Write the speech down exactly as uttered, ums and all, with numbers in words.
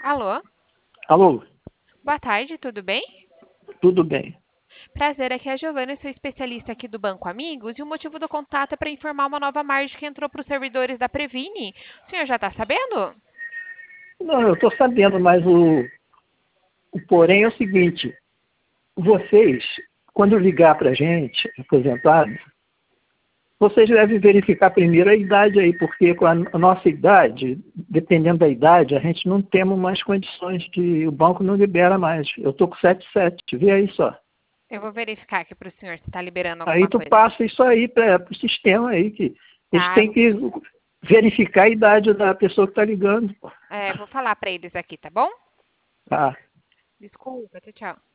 Alô? Alô, Boa tarde, tudo bem? tudo bem? Prazer, aqui é a Giovana, eu sou especialista aqui do Banco Amigos e o motivo do contato é para informar uma nova margem que entrou para os servidores da Previne. O senhor já está sabendo? Não, eu estou sabendo, mas o, o porém é o seguinte, vocês, quando ligar para a gente, aposentado, vocês devem verificar primeiro a idade aí, porque com a, a nossa idade, dependendo da idade, a gente não temos mais condições de, o banco não libera mais. Eu estou com setenta e sete, vê aí só. Eu vou verificar aqui para o senhor se está liberando Aí alguma tu coisa. passa isso aí para o sistema aí, que eles Tá, têm que verificar a idade da pessoa que está ligando. é, vou falar para eles aqui, tá bom? Tá. Desculpa, tchau, tchau.